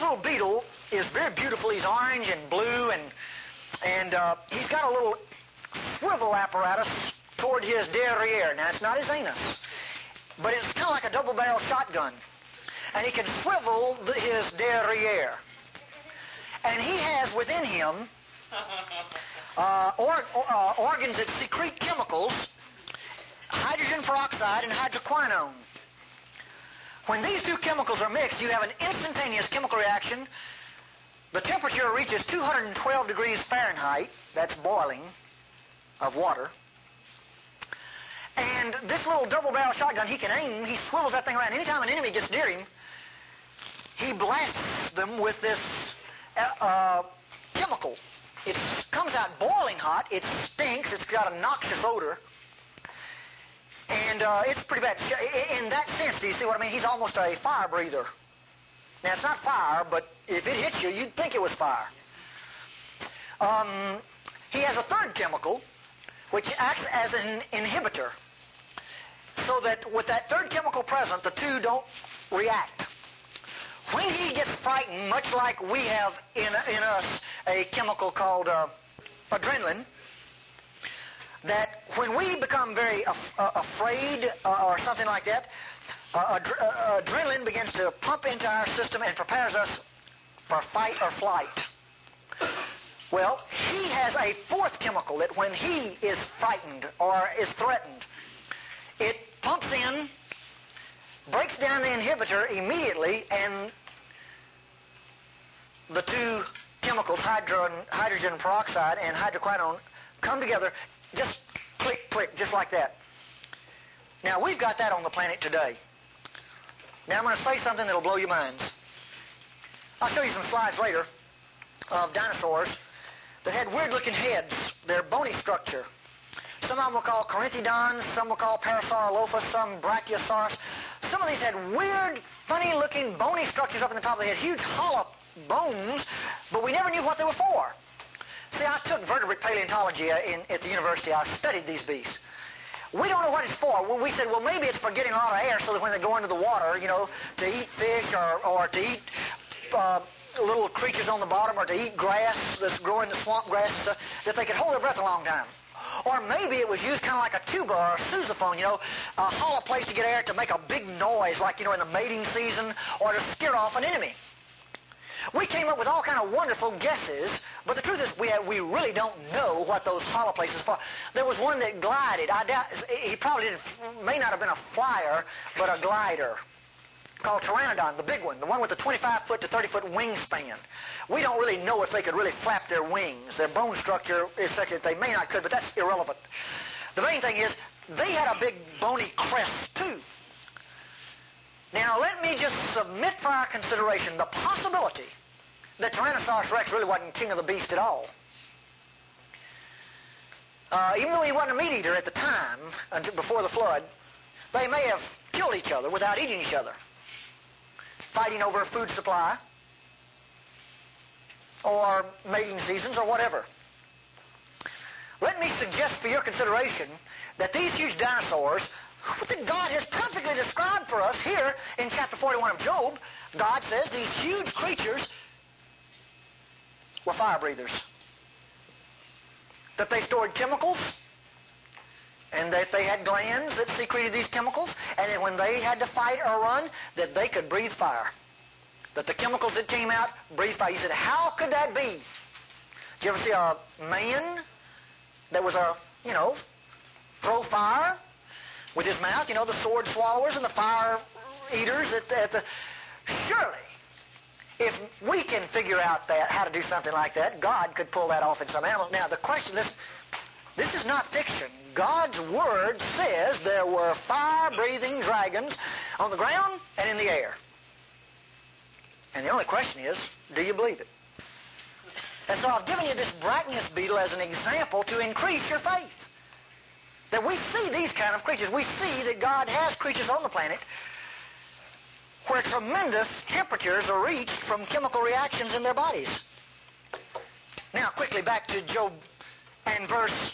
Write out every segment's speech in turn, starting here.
little beetle is very beautiful. He's orange and blue, and he's got a little swivel apparatus toward his derriere. Now, it's not his anus, but it's kind of like a double-barrel shotgun. And he can swivel his derriere. And he has within him organs that secrete chemicals, hydrogen peroxide and hydroquinone. When these two chemicals are mixed, you have an instantaneous chemical reaction. The temperature reaches 212 degrees Fahrenheit. That's boiling of water. And this little double-barrel shotgun, he can aim. He swivels that thing around. Anytime an enemy gets near him, he blasts them with this chemical. It comes out boiling hot. It stinks. It's got a noxious odor. And it's pretty bad. In that sense, do you see what I mean? He's almost a fire breather. Now, it's not fire, but if it hits you, you'd think it was fire. He has a third chemical, which acts as an inhibitor, so that with that third chemical present, the two don't react. When he gets frightened, much like we have in us a chemical called adrenaline, that when we become very afraid or something like that, adrenaline begins to pump into our system and prepares us for fight or flight. Well, he has a fourth chemical that when he is frightened or is threatened, it pumps in, breaks down the inhibitor immediately, and the two chemicals, hydrogen peroxide and hydroquinone, come together, just click, click, just like that. Now, we've got that on the planet today. Now, I'm going to say something that will blow your minds. I'll show you some slides later of dinosaurs that had weird-looking heads, their bony structure. Some of them were called Corynthidons, some were called Parasaurolophus, some Brachiosaurus. Some of these had weird, funny-looking bony structures up in the top. They had huge hollow bones, but we never knew what they were for. See, I took vertebrate paleontology at the university. I studied these beasts. We don't know what it's for. Well, we said, well, maybe it's for getting a lot of air so that when they go into the water, to eat fish or to eat little creatures on the bottom, or to eat grass that's growing, the swamp grass, that they could hold their breath a long time. Or maybe it was used kind of like a tuba or a sousaphone, a hollow place to get air to make a big noise, like, in the mating season, or to scare off an enemy. We came up with all kind of wonderful guesses, but the truth is we really don't know what those hollow places are for. There was one that glided. I doubt he probably may not have been a flyer, but a glider, called Pteranodon, the big one, the one with the 25-foot to 30-foot wingspan. We don't really know if they could really flap their wings. Their bone structure is such that they may not could, but that's irrelevant. The main thing is they had a big bony crest too. Now, let me just submit for our consideration the possibility that Tyrannosaurus Rex really wasn't king of the beast at all. Even though he wasn't a meat eater at the time, before the flood, they may have killed each other without eating each other, fighting over food supply, or mating seasons, or whatever. Let me suggest for your consideration that these huge dinosaurs that God has perfectly described for us here in chapter 41 of Job, God says these huge creatures were fire breathers. That they stored chemicals, and that they had glands that secreted these chemicals, and that when they had to fight or run, that they could breathe fire. That the chemicals that came out breathed fire. You said, how could that be? Did you ever see a man that was throw fire with his mouth? The sword swallowers and the fire eaters. Surely, if we can figure out how to do something like that, God could pull that off in some animals. Now, the question is, this is not fiction. God's Word says there were fire-breathing dragons on the ground and in the air. And the only question is, do you believe it? And so I've given you this Brachnius beetle as an example to increase your faith. That we see these kind of creatures. We see that God has creatures on the planet where tremendous temperatures are reached from chemical reactions in their bodies. Now, quickly back to Job and verse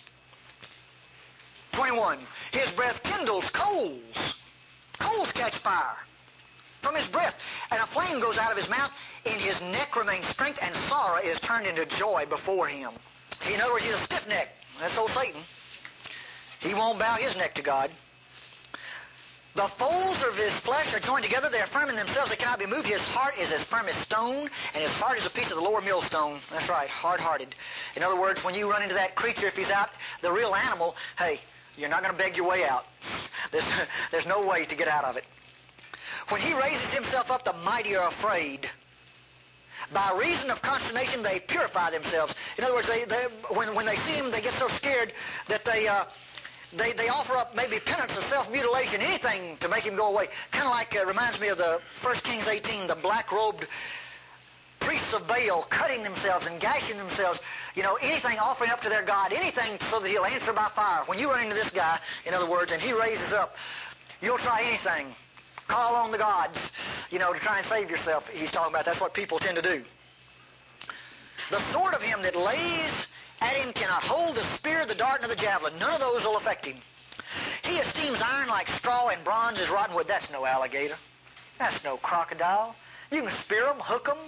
21. His breath kindles coals. Coals catch fire. from his breath, and a flame goes out of his mouth. In his neck remains strength, and sorrow is turned into joy before him. In other words, he's a stiff neck. That's old Satan. He won't bow his neck to God. The folds of his flesh are joined together. They are firm in themselves. They cannot be moved. His heart is as firm as stone, and his heart is a piece of the lower millstone. That's right, hard-hearted. In other words, when you run into that creature, if he's out, the real animal, hey, you're not going to beg your way out. There's no way to get out of it. When he raises himself up, the mighty are afraid. By reason of consternation, they purify themselves. In other words, when they see him, they get so scared that they offer up maybe penance or self-mutilation, anything to make him go away. Kind of like, reminds me of the 1 Kings 18, the black-robed priests of Baal cutting themselves and gashing themselves. You know, anything offering up to their God, anything so that he'll answer by fire. When you run into this guy, in other words, and he raises up, you'll try anything. Call on the gods, you know, to try and save yourself. He's talking about that's what people tend to do. The sword of him that lays at him cannot hold the spear, the dart, nor the javelin. None of those will affect him. He esteems iron like straw, and bronze is rotten wood. That's no alligator. That's no crocodile. You can spear them, hook them.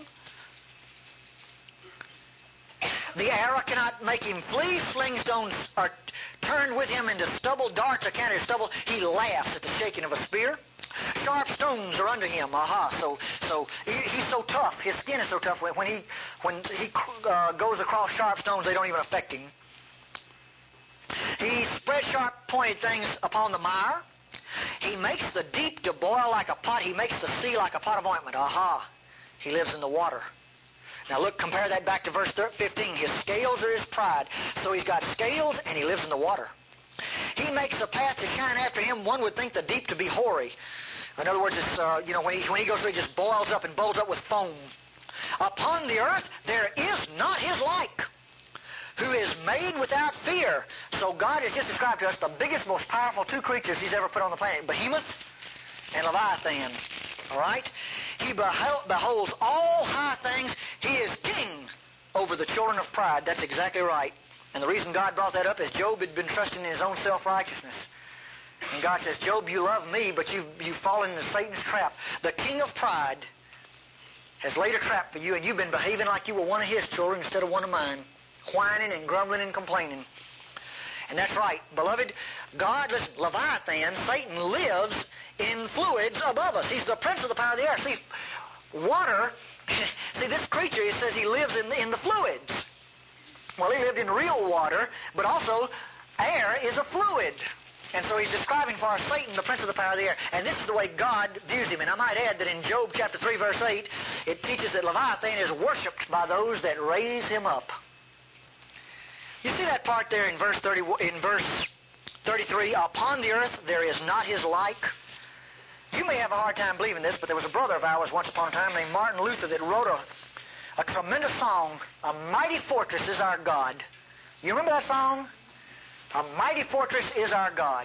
The arrow cannot make him flee. Sling stones are turned with him into stubble. Darts are counted as stubble. He laughs at the shaking of a spear. Sharp stones are under him. So he's so tough. His skin is so tough. When he goes across sharp stones, they don't even affect him. He spreads sharp pointed things upon the mire. He makes the deep to boil like a pot. He makes the sea like a pot of ointment. He lives in the water. Now look, compare that back to verse 15. His scales are his pride. So he's got scales and he lives in the water. He makes a path to shine after him. One would think the deep to be hoary. In other words, it's, when he goes through, he just boils up and bulges up with foam. Upon the earth there is not his like, who is made without fear. So God has just described to us the biggest, most powerful two creatures he's ever put on the planet, Behemoth and Leviathan. All right? He beholds all high things. He is king over the children of pride. That's exactly right. And the reason God brought that up is Job had been trusting in his own self-righteousness. And God says, Job, you love me, but you've fallen into Satan's trap. The king of pride has laid a trap for you, and you've been behaving like you were one of his children instead of one of mine, whining and grumbling and complaining. And that's right. Beloved, God, listen, Leviathan, Satan, lives in fluids above us. He's the prince of the power of the air. See, water, see, this creature, it says he lives in the fluids. Well, he lived in real water, but also air is a fluid. And so he's describing for us Satan, the prince of the power of the air. And this is the way God views him. And I might add that in Job chapter 3, verse 8, it teaches that Leviathan is worshipped by those that raise him up. You see that part there in verse 33, upon the earth there is not his like. You may have a hard time believing this, but there was a brother of ours once upon a time named Martin Luther that wrote a tremendous song, A Mighty Fortress is Our God. You remember that song? A mighty fortress is our God.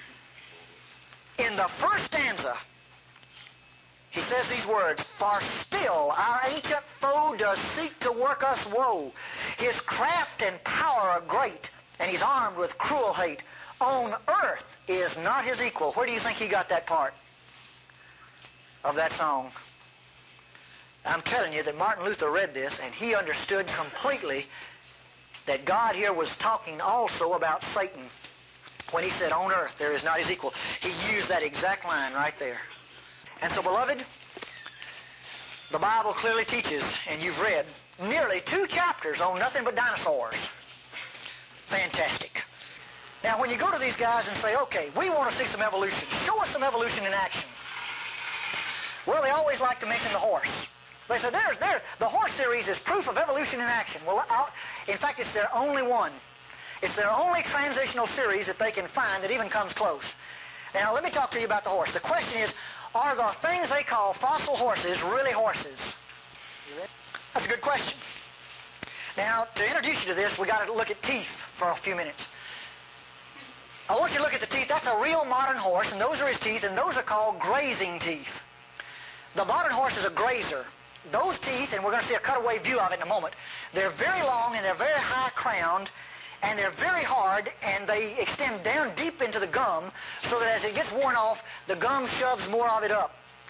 In the first stanza, he says these words, for still our ancient foe does seek to work us woe. His craft and power are great, and he's armed with cruel hate. On earth is not his equal. Where do you think he got that part of that song? I'm telling you that Martin Luther read this, and he understood completely that God here was talking also about Satan when he said, on earth there is not his equal. He used that exact line right there. And so, beloved, the Bible clearly teaches, and you've read, nearly 2 chapters on nothing but dinosaurs. Fantastic. Now, when you go to these guys and say, okay, we want to see some evolution. Show us some evolution in action. Well, they always like to mention the horse. They say, the horse series is proof of evolution in action. Well, in fact, it's their only one. It's their only transitional series that they can find that even comes close. Now, let me talk to you about the horse. The question is, are the things they call fossil horses really horses? That's a good question. Now, to introduce you to this, we've got to look at teeth for a few minutes. I want you to look at the teeth. That's a real modern horse, and those are his teeth, and those are called grazing teeth. The modern horse is a grazer. Those teeth, and we're going to see a cutaway view of it in a moment, they're very long and they're very high-crowned, and they're very hard, and they extend down deep into the gum so that as it gets worn off, the gum shoves more of it up.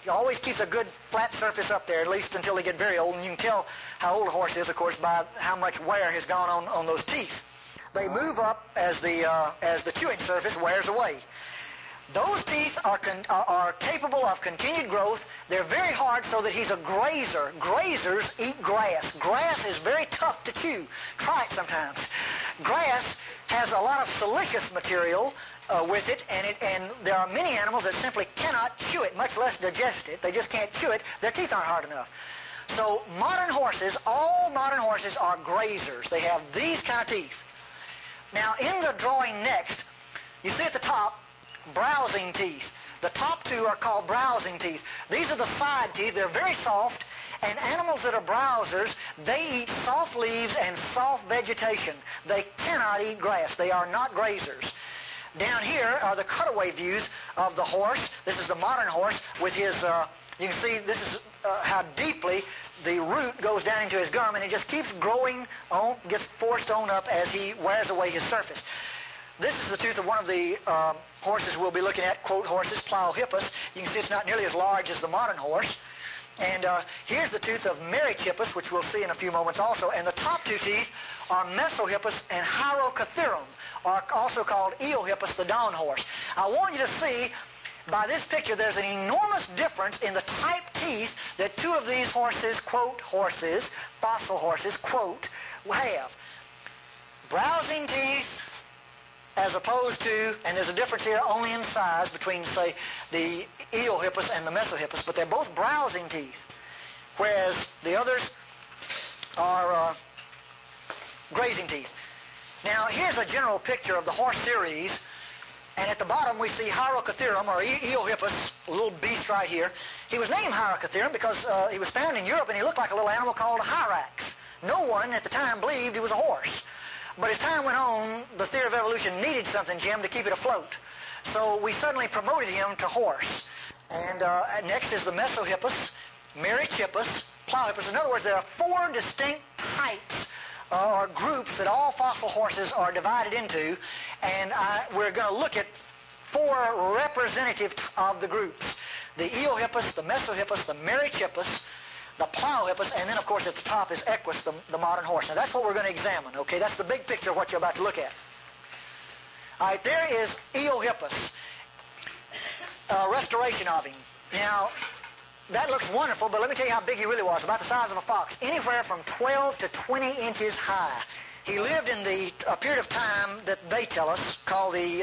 always keeps a good flat surface up there, at least until they get very old. And you can tell how old a horse is, of course, by how much wear has gone on those teeth. They move up as the chewing surface wears away. Those teeth are capable of continued growth. They're very hard so that he's a grazer. Grazers eat grass. Grass is very tough to chew. Try it sometimes. Grass has a lot of siliceous material with it, and there are many animals that simply cannot chew it, much less digest it. They just can't chew it. Their teeth aren't hard enough. So modern horses, all modern horses are grazers. They have these kind of teeth. Now, in the drawing next, you see at the top, browsing teeth. The top two are called browsing teeth. These are the side teeth. They're very soft, and animals that are browsers, they eat soft leaves and soft vegetation. They cannot eat grass. They are not grazers. Down here are the cutaway views of the horse. This is the modern horse with his, you can see this is how deeply the root goes down into his gum, and it just keeps growing on, gets forced on up as he wears away his surface. This is the tooth of one of the horses we'll be looking at, quote horses, Pliohippus. You can see it's not nearly as large as the modern horse. And here's the tooth of Merychippus, which we'll see in a few moments also. And the top two teeth are Mesohippus and Hyracotherium, or also called Eohippus, the dawn horse. I want you to see by this picture there's an enormous difference in the type teeth that two of these horses, quote horses, fossil horses, quote, have. Browsing teeth, as opposed to, and there's a difference here only in size between, say, the Eohippus and the Mesohippus, but they're both browsing teeth, whereas the others are grazing teeth. Now, here's a general picture of the horse series, and at the bottom we see Hyracotherium, or Eohippus, a little beast right here. He was named Hyracotherium because he was found in Europe, and he looked like a little animal called a hyrax. No one at the time believed he was a horse. But as time went on, the theory of evolution needed something, Jim, to keep it afloat. So we suddenly promoted him to horse. And next is the Mesohippus, Merychippus, Pliohippus. In other words, there are four distinct types or groups that all fossil horses are divided into. And we're going to look at four representative of the groups. The Eohippus, the Mesohippus, the Merychippus, the Pliohippus, and then, of course, at the top is Equus, the modern horse. Now, that's what we're going to examine, okay? That's the big picture of what you're about to look at. All right, there is Eohippus, restoration of him. Now, that looks wonderful, but let me tell you how big he really was, about the size of a fox, anywhere from 12 to 20 inches high. He lived in a period of time that they tell us, called the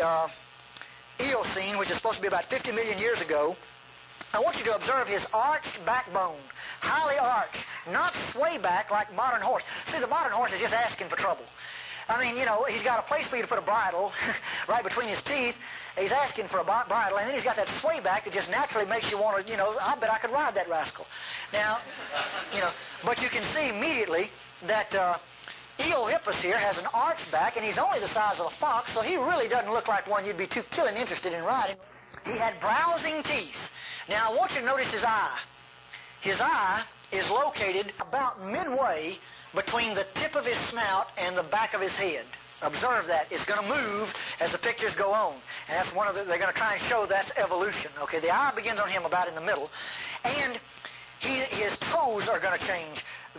Eocene, which is supposed to be about 50 million years ago. I want you to observe his arched backbone, highly arched, not sway back like modern horse. See, the modern horse is just asking for trouble. I mean, you know, he's got a place for you to put a bridle right between his teeth. He's asking for a bridle, and then he's got that sway back that just naturally makes you want to, you know, I bet I could ride that rascal. Now, you know, but you can see immediately that Eohippus here has an arched back, and he's only the size of a fox, so he really doesn't look like one you'd be too killing interested in riding. He had browsing teeth. Now, I want you to notice his eye. His eye is located about midway between the tip of his snout and the back of his head. Observe that. It's going to move as the pictures go on. And that's one of they're going to try and show that's evolution. Okay, the eye begins on him about in the middle. And his toes are going to change.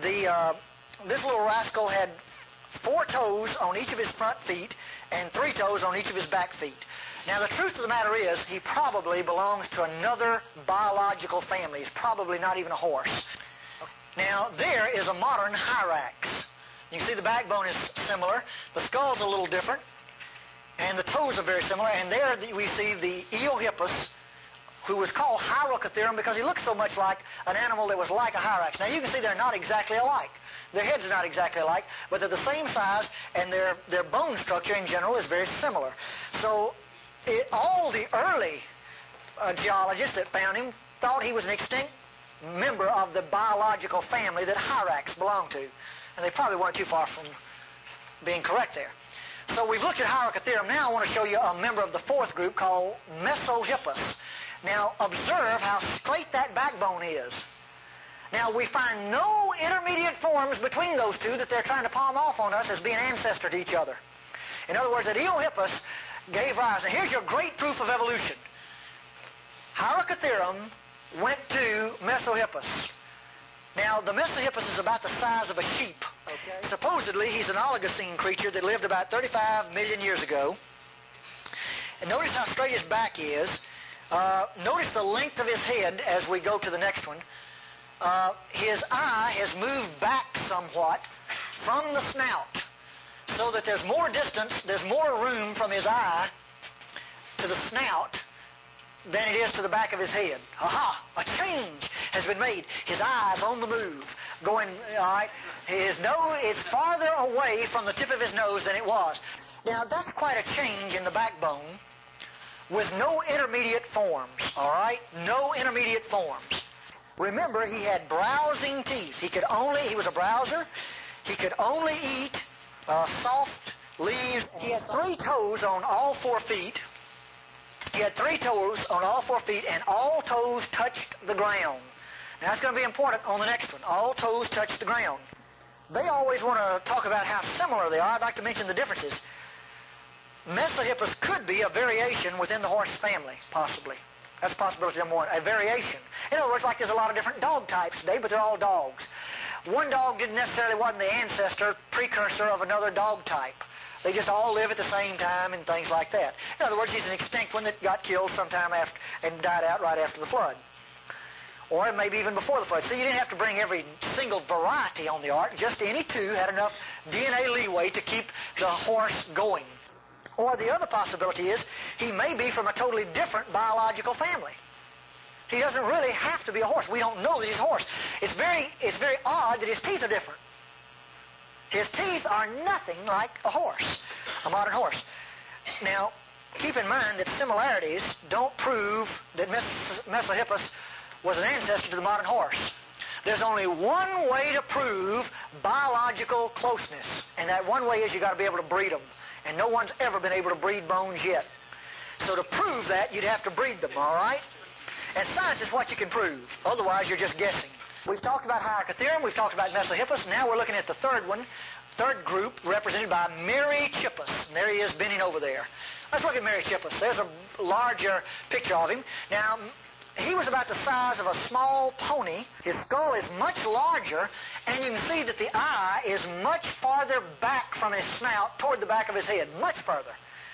This little rascal had 4 toes on each of his front feet and 3 toes on each of his back feet. Now, the truth of the matter is, he probably belongs to another biological family. He's probably not even a horse. Now, there is a modern hyrax. You can see the backbone is similar. The skull's a little different. And the toes are very similar. And there we see the Eohippus, who was called Hyracotherium because he looked so much like an animal that was like a hyrax. Now, you can see they're not exactly alike. Their heads are not exactly alike, but they're the same size, and their bone structure in general is very similar. So, all the early geologists that found him thought he was an extinct member of the biological family that hyrax belonged to. And they probably weren't too far from being correct there. So we've looked at Hyracotherium. Now I want to show you a member of the fourth group called Mesohippus. Now observe how straight that backbone is. Now we find no intermediate forms between those two that they're trying to palm off on us as being ancestor to each other. In other words, that Eohippus gave rise. Now here's your great proof of evolution. Hyracotherium went to Mesohippus. Now, the Mesohippus is about the size of a sheep. Okay. Supposedly, he's an Oligocene creature that lived about 35 million years ago. And notice how straight his back is. Notice the length of his head as we go to the next one. His eye has moved back somewhat from the snout, so that there's more distance, there's more room from his eye to the snout than it is to the back of his head. Aha! A change has been made. His eye's on the move, going, all right. His nose is farther away from the tip of his nose than it was. Now, that's quite a change in the backbone with no intermediate forms, all right? No intermediate forms. Remember, he had browsing teeth. He was a browser. He could only eat soft leaves. He had 3 toes on all 4 feet. He had 3 toes on all 4 feet, and all toes touched the ground. Now, that's going to be important on the next one. All toes touched the ground. They always want to talk about how similar they are. I'd like to mention the differences. Mesohippus could be a variation within the horse family, possibly. That's possibility number 1, a variation. In other words, like there's a lot of different dog types today, but they're all dogs. One dog didn't necessarily wasn't the ancestor, precursor of another dog type. They just all live at the same time and things like that. In other words, he's an extinct one that got killed sometime after and died out right after the flood. Or maybe even before the flood. So you didn't have to bring every single variety on the ark. Just any 2 had enough DNA leeway to keep the horse going. Or the other possibility is he may be from a totally different biological family. He doesn't really have to be a horse. We don't know that he's a horse. It's very odd that his teeth are different. His teeth are nothing like a horse, a modern horse. Now, keep in mind that similarities don't prove that Mesohippus was an ancestor to the modern horse. There's only one way to prove biological closeness, and that one way is you got to be able to breed them. And no one's ever been able to breed bones yet. So to prove that, you'd have to breed them, all right? And science is what you can prove. Otherwise, you're just guessing. We've talked about Hyracotherium. We've talked about Mesohippus. Now we're looking at the third one, third group, represented by Merychippus. And there he is bending over there. Let's look at Merychippus. There's a larger picture of him. Now, he was about the size of a small pony. His skull is much larger, and you can see that the eye is much farther back from his snout toward the back of his head, much further.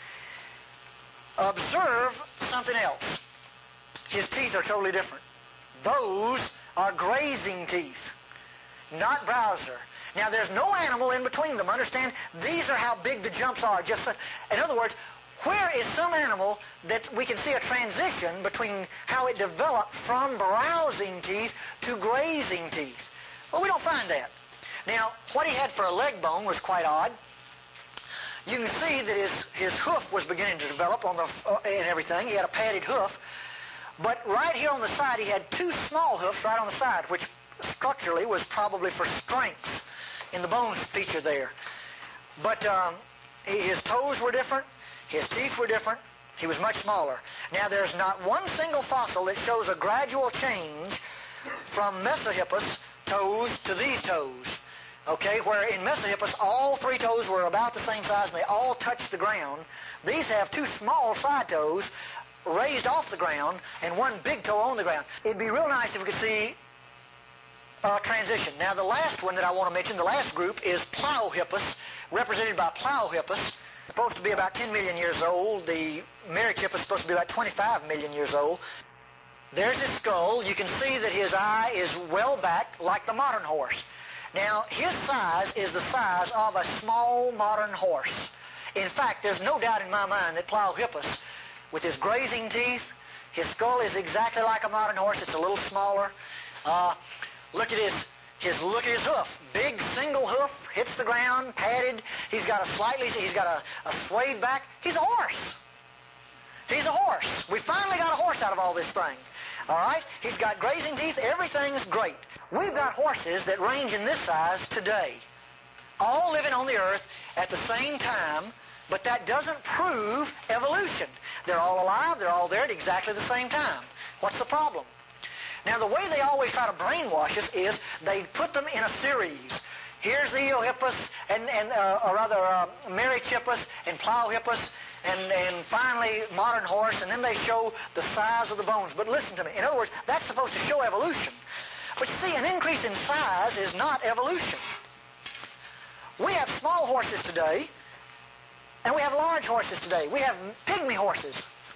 Observe something else. His teeth are totally different. Those are grazing teeth, not browser. Now, there's no animal in between them. Understand? These are how big the jumps are. In other words, where is some animal that we can see a transition between how it developed from browsing teeth to grazing teeth? Well, we don't find that. Now, what he had for a leg bone was quite odd. You can see that his hoof was beginning to develop on and everything. He had a padded hoof. But right here on the side, he had 2 small hoofs right on the side, which structurally was probably for strength in the bone feature there. But his toes were different. His teeth were different. He was much smaller. Now, there's not one single fossil that shows a gradual change from Mesohippus toes to these toes. Okay, where in Mesohippus, all 3 toes were about the same size and they all touched the ground. These have 2 small side toes raised off the ground and 1 big toe on the ground. It'd be real nice if we could see a transition. Now, the last one that I want to mention, the last group, is Plowhippus, represented by Plowhippus. Supposed to be about 10 million years old. The Merychippus is supposed to be about 25 million years old. There's his skull. You can see that his eye is well back like the modern horse. Now, his size is the size of a small modern horse. In fact, there's no doubt in my mind that Plowhippus, with his grazing teeth, his skull is exactly like a modern horse. It's a little smaller. Look at his hoof. Big single hoof, hits the ground, padded. He's got a swayed back. He's a horse. He's a horse. We finally got a horse out of all this thing. All right? He's got grazing teeth. Everything's great. We've got horses that range in this size today, all living on the earth at the same time, but that doesn't prove evolution. They're all alive. They're all there at exactly the same time. What's the problem? Now, the way they always try to brainwash us is they put them in a series. Here's the Eohippus, or rather Merychippus and Plowhippus, and finally modern horse, and then they show the size of the bones. But listen to me. In other words, that's supposed to show evolution. But you see, an increase in size is not evolution. We have small horses today, and we have large horses today. We have pygmy horses,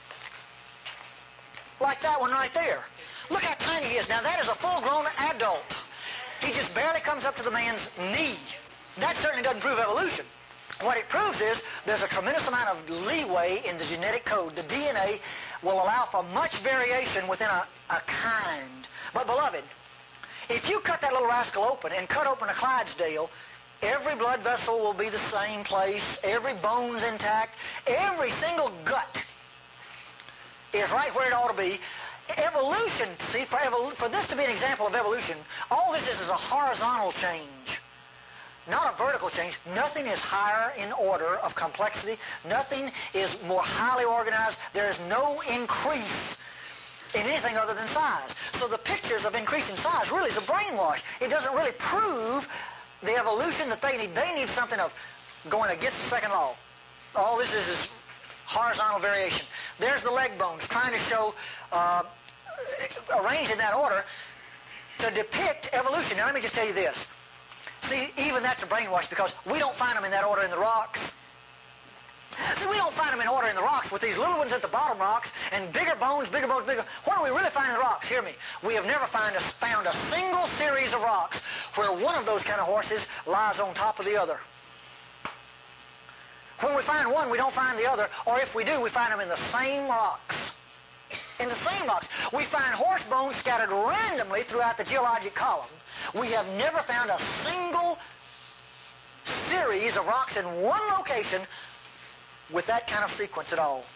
like that one right there. Look how tiny he is. Now, that is a full-grown adult. He just barely comes up to the man's knee. That certainly doesn't prove evolution. What it proves is there's a tremendous amount of leeway in the genetic code. The DNA will allow for much variation within a kind. But, beloved, if you cut that little rascal open and cut open a Clydesdale, every blood vessel will be the same place, every bone's intact, every single gut is right where it ought to be. Evolution, see, for this to be an example of evolution, all this is a horizontal change, not a vertical change. Nothing is higher in order of complexity. Nothing is more highly organized. There is no increase in anything other than size. So the pictures of increasing size really is a brainwash. It doesn't really prove the evolution that they need. They need something of going against the second law. All this is horizontal variation. There's the leg bones trying to show, arranged in that order, to depict evolution. Now let me just tell you this. See, even that's a brainwash because we don't find them in that order in the rocks. See, we don't find them in order in the rocks with these little ones at the bottom rocks and bigger bones, bigger bones, bigger. What do we really find in the rocks? Hear me. We have never found a single series of rocks where one of those kind of horses lies on top of the other. When we find one, we don't find the other, or if we do, we find them in the same rocks. In the same rocks. We find horse bones scattered randomly throughout the geologic column. We have never found a single series of rocks in one location with that kind of sequence at all.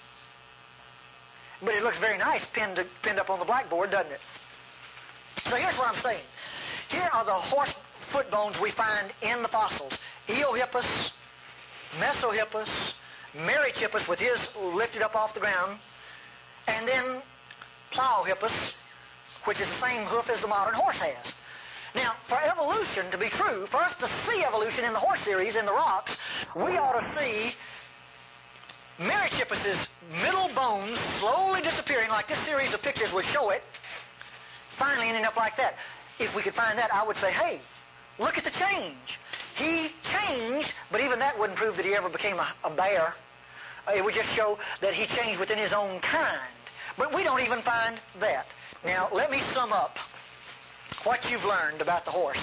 But it looks very nice pinned up on the blackboard, doesn't it? So here's what I'm saying. Here are the horse foot bones we find in the fossils. Eohippus, Mesohippus, Merychippus with his lifted up off the ground, and then Plowhippus, which is the same hoof as the modern horse has. Now, for evolution to be true, for us to see evolution in the horse series, in the rocks, we ought to see Merychippus's middle bones slowly disappearing like this series of pictures would show it, finally ending up like that. If we could find that, I would say, hey, look at the change. He changed, but even that wouldn't prove that he ever became a bear. It would just show that he changed within his own kind. But we don't even find that. Now, let me sum up what you've learned about the horse.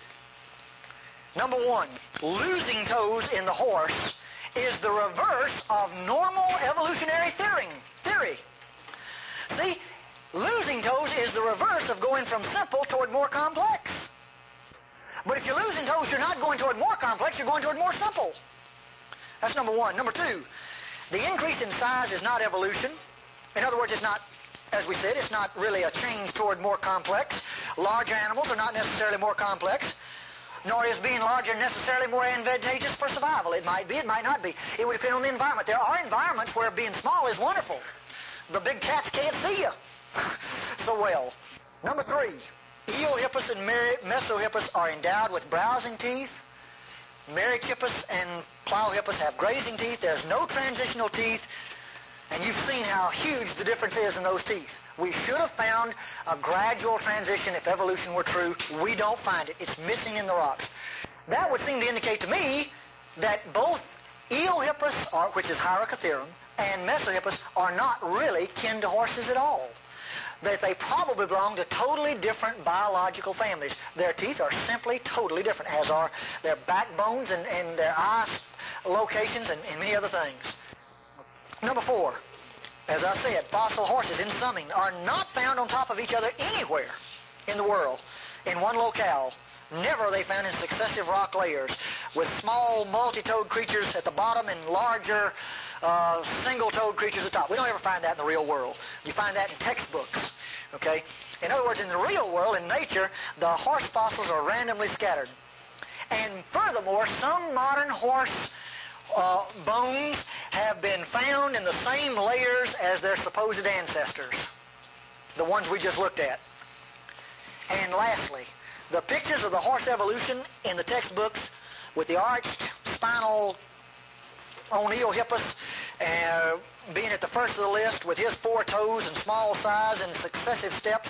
Number one, losing toes in the horse is the reverse of normal evolutionary theory. See, losing toes is the reverse of going from simple toward more complex. But if you're losing toes, you're not going toward more complex, you're going toward more simple. That's number one. Number two, the increase in size is not evolution. In other words, it's not, as we said, it's not really a change toward more complex. Larger animals are not necessarily more complex, nor is being larger necessarily more advantageous for survival. It might be, it might not be. It would depend on the environment. There are environments where being small is wonderful. The big cats can't see you so well. Number three, Eohippus and Mesohippus are endowed with browsing teeth. Merychippus and Plowhippus have grazing teeth. There's no transitional teeth. And you've seen how huge the difference is in those teeth. We should have found a gradual transition if evolution were true. We don't find it. It's missing in the rocks. That would seem to indicate to me that both Eohippus, which is Hyracotherium, and Mesohippus are not really kin to horses at all. That they probably belong to totally different biological families. Their teeth are simply totally different, as are their backbones and their eye locations and many other things. Number four, as I said, fossil horses in summing are not found on top of each other anywhere in the world in one locale. Never are they found in successive rock layers with small multi-toed creatures at the bottom and larger single-toed creatures at the top. We don't ever find that in the real world. You find that in textbooks, okay? In other words, in the real world, in nature, the horse fossils are randomly scattered. And furthermore, some modern horse bones have been found in the same layers as their supposed ancestors, the ones we just looked at. And lastly, The pictures of the horse evolution in the textbooks with the arched spinal Oneohippus being at the first of the list with his 4 toes and small size and successive steps,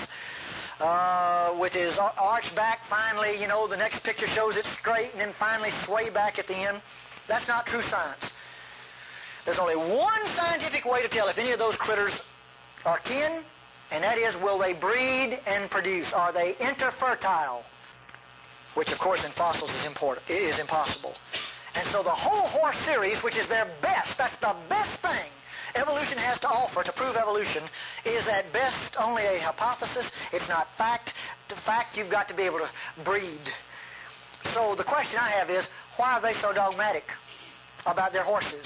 with his arched back, finally, the next picture shows it straight and then finally sway back at the end. That's not true science. There's only one scientific way to tell if any of those critters are kin, and that is, will they breed and produce? Are they interfertile? Which, of course, in fossils is impossible. And so the whole horse series, which is their best, that's the best thing evolution has to offer to prove evolution, is at best only a hypothesis. It's not fact. To fact, you've got to be able to breed. So the question I have is, why are they so dogmatic about their horses?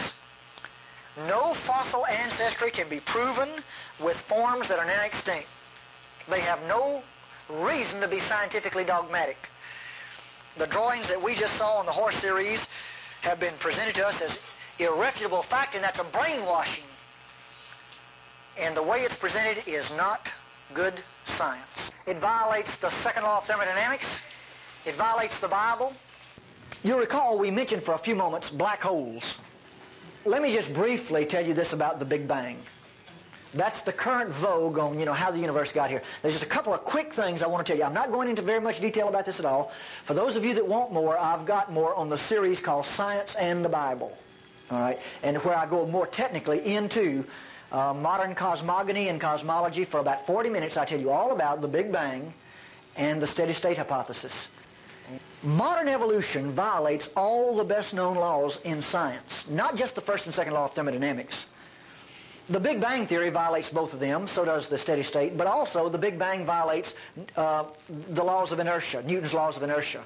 No fossil ancestry can be proven with forms that are now extinct. They have no reason to be scientifically dogmatic. The drawings that we just saw in the horse series have been presented to us as irrefutable fact, and that's a brainwashing. And the way it's presented is not good science. It violates the second law of thermodynamics. It violates the Bible. You'll recall we mentioned for a few moments black holes. Let me just briefly tell you this about the Big Bang. That's the current vogue on, how the universe got here. There's just a couple of quick things I want to tell you. I'm not going into very much detail about this at all. For those of you that want more, I've got more on the series called Science and the Bible. All right? And where I go more technically into modern cosmogony and cosmology. For about 40 minutes, I tell you all about the Big Bang and the steady state hypothesis. Modern evolution violates all the best known laws in science, not just the first and second law of thermodynamics. The Big Bang theory violates both of them, so does the steady state, but also the Big Bang violates the laws of inertia, Newton's laws of inertia.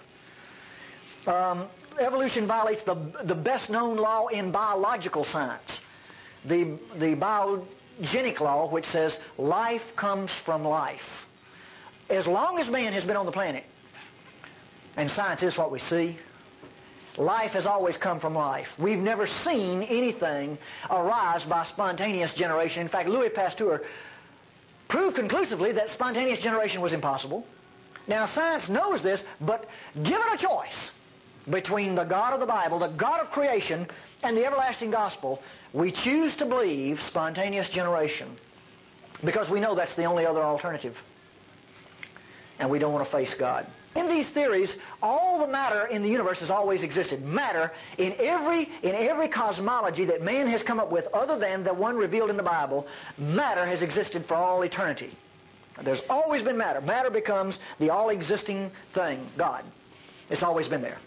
Evolution violates the best known law in biological science, the biogenic law, which says life comes from life. As long as man has been on the planet, and science is what we see, life has always come from life. We've never seen anything arise by spontaneous generation. In fact, Louis Pasteur proved conclusively that spontaneous generation was impossible. Now, science knows this, but given a choice between the God of the Bible, the God of creation, and the everlasting gospel, we choose to believe spontaneous generation because we know that's the only other alternative. And we don't want to face God. In these theories, all the matter in the universe has always existed. Matter in every cosmology that man has come up with other than the one revealed in the Bible, matter has existed for all eternity. There's always been matter. Matter becomes the all-existing thing, God. It's always been there.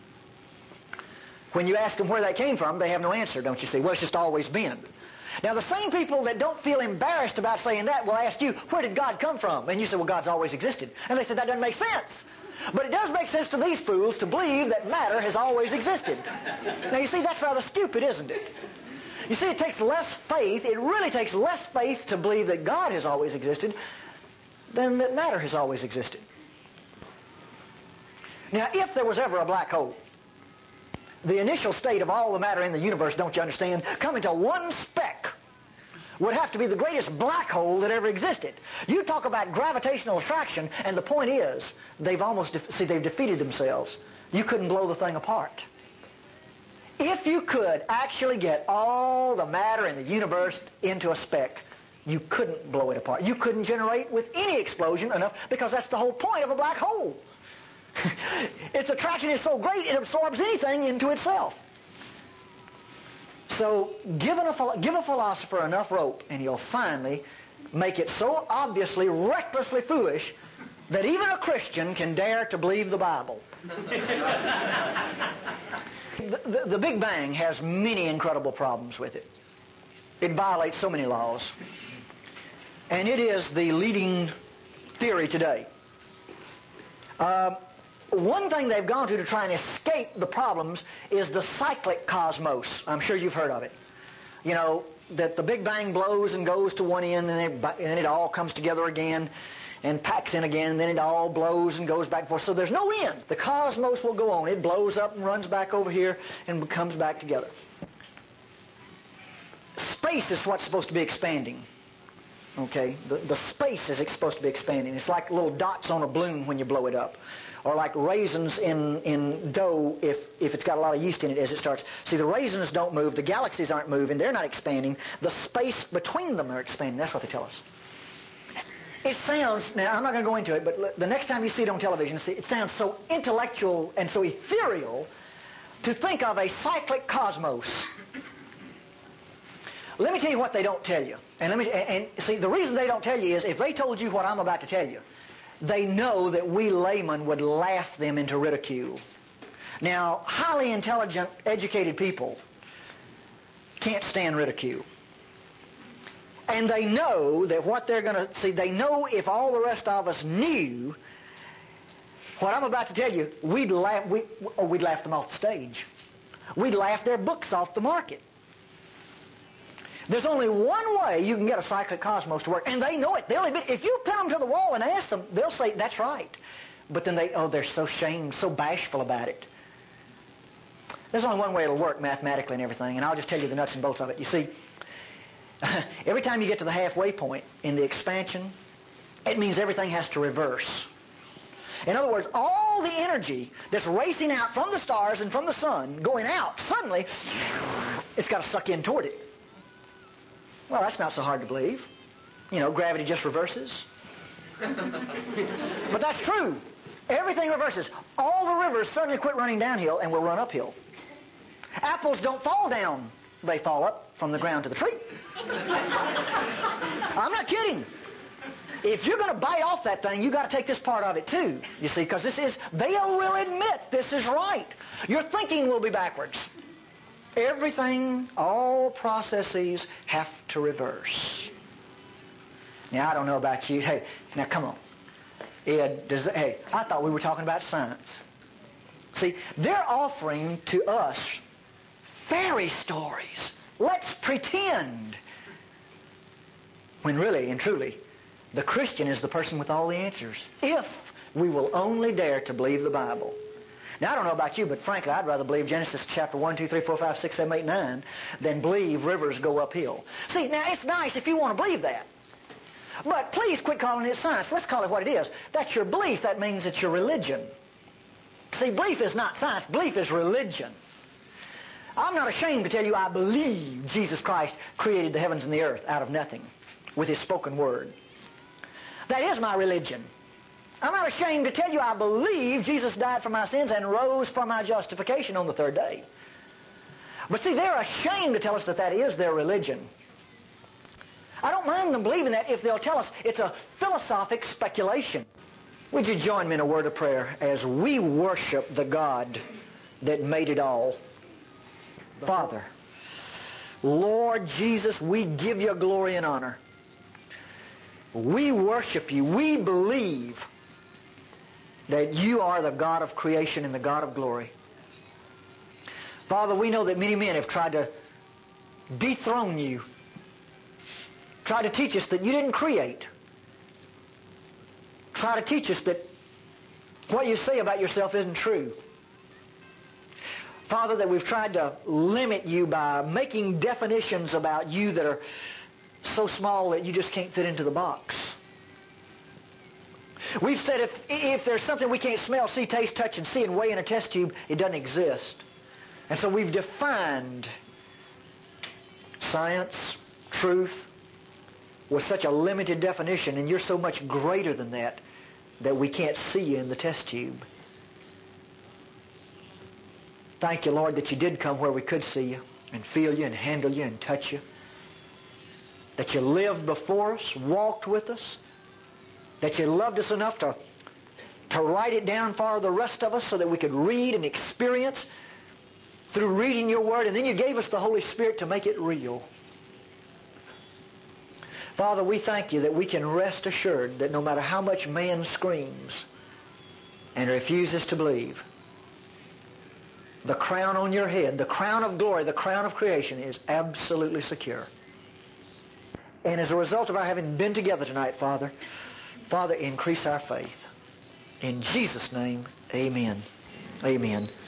When you ask them where that came from, they have no answer, don't you see? Well, it's just always been. Now, the same people that don't feel embarrassed about saying that will ask you, where did God come from? And you say, well, God's always existed. And they said, that doesn't make sense. But it does make sense to these fools to believe that matter has always existed. Now, you see, that's rather stupid, isn't it? You see, it takes less faith, it really takes less faith to believe that God has always existed than that matter has always existed. Now, if there was ever a black hole, the initial state of all the matter in the universe, don't you understand, coming to one speck would have to be the greatest black hole that ever existed. You talk about gravitational attraction, and the point is, they've defeated themselves. You couldn't blow the thing apart. If you could actually get all the matter in the universe into a speck, you couldn't blow it apart. You couldn't generate with any explosion enough, because that's the whole point of a black hole. Its attraction is so great, it absorbs anything into itself. So give a philosopher enough rope, and he'll finally make it so obviously, recklessly foolish that even a Christian can dare to believe the Bible. The Big Bang has many incredible problems with it. It violates so many laws. And it is the leading theory today. One thing they've gone to try and escape the problems is the cyclic cosmos. I'm sure you've heard of it. You know, that the Big Bang blows and goes to one end, and it all comes together again and packs in again, and then it all blows and goes back and forth. So there's no end. The cosmos will go on. It blows up and runs back over here and comes back together. Space is what's supposed to be expanding. Okay? The space is supposed to be expanding. It's like little dots on a balloon when you blow it up. Or like raisins in dough if it's got a lot of yeast in it as it starts. See, the raisins don't move. The galaxies aren't moving. They're not expanding. The space between them are expanding. That's what they tell us. It sounds, now I'm not going to go into it, but the next time you see it on television, it sounds so intellectual and so ethereal to think of a cyclic cosmos. Let me tell you what they don't tell you. And see, the reason they don't tell you is if they told you what I'm about to tell you, they know that we laymen would laugh them into ridicule. Now, highly intelligent, educated people can't stand ridicule. And they know that what they're going to see, they know if all the rest of us knew what I'm about to tell you, we'd laugh them off the stage. We'd laugh their books off the market. There's only one way you can get a cyclic cosmos to work, and they know it. They'll admit, if you pin them to the wall and ask them, they'll say, that's right. But then they're so ashamed, so bashful about it. There's only one way it'll work mathematically and everything, and I'll just tell you the nuts and bolts of it. You see, every time you get to the halfway point in the expansion, it means everything has to reverse. In other words, all the energy that's racing out from the stars and from the sun, going out, suddenly, it's got to suck in toward it. Well, that's not so hard to believe. You know, gravity just reverses. But that's true. Everything reverses. All the rivers suddenly quit running downhill and will run uphill. Apples don't fall down. They fall up from the ground to the tree. I'm not kidding. If you're going to bite off that thing, you've got to take this part of it too. You see, because they will admit this is right. Your thinking will be backwards. Everything, all processes have to reverse. Now, I don't know about you. Hey, now come on. Ed, I thought we were talking about science. See, they're offering to us fairy stories. Let's pretend. When really and truly, the Christian is the person with all the answers. If we will only dare to believe the Bible. Now, I don't know about you, but frankly, I'd rather believe Genesis chapter 1, 2, 3, 4, 5, 6, 7, 8, 9 than believe rivers go uphill. See, now, it's nice if you want to believe that. But please quit calling it science. Let's call it what it is. That's your belief. That means it's your religion. See, belief is not science. Belief is religion. I'm not ashamed to tell you I believe Jesus Christ created the heavens and the earth out of nothing with His spoken word. That is my religion. I'm not ashamed to tell you I believe Jesus died for my sins and rose for my justification on the third day. But see, they're ashamed to tell us that is their religion. I don't mind them believing that if they'll tell us it's a philosophic speculation. Would you join me in a word of prayer as we worship the God that made it all? Father, Lord Jesus, we give you glory and honor. We worship you. We believe that you are the God of creation and the God of glory. Father, we know that many men have tried to dethrone you, tried to teach us that you didn't create, try to teach us that what you say about yourself isn't true. Father, that we've tried to limit you by making definitions about you that are so small that you just can't fit into the box. We've said if there's something we can't smell, see, taste, touch, and see and weigh in a test tube, it doesn't exist. And so we've defined science, truth, with such a limited definition, and you're so much greater than that we can't see you in the test tube. Thank you, Lord, that you did come where we could see you and feel you and handle you and touch you. That you lived before us, walked with us, that you loved us enough to write it down for the rest of us so that we could read and experience through reading your word, and then you gave us the Holy Spirit to make it real. Father, we thank you that we can rest assured that no matter how much man screams and refuses to believe, the crown on your head, the crown of glory, the crown of creation is absolutely secure. And as a result of our having been together tonight, Father, increase our faith. In Jesus' name, amen. Amen.